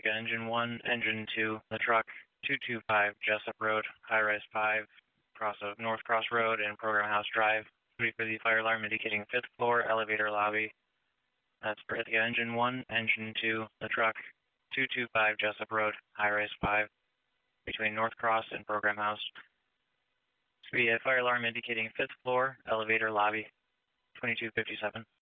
Ithaca Engine 1, Engine 2, the truck 225 Jessup Road, high-rise 5, cross of North Cross Road and Program House Drive. Ready for the fire alarm indicating 5th floor, elevator lobby. That's for Ithaca Engine 1, Engine 2, the truck 225 Jessup Road, high-rise 5, between North Cross and Program House. Be a fire alarm indicating 5th floor, elevator lobby, 2257.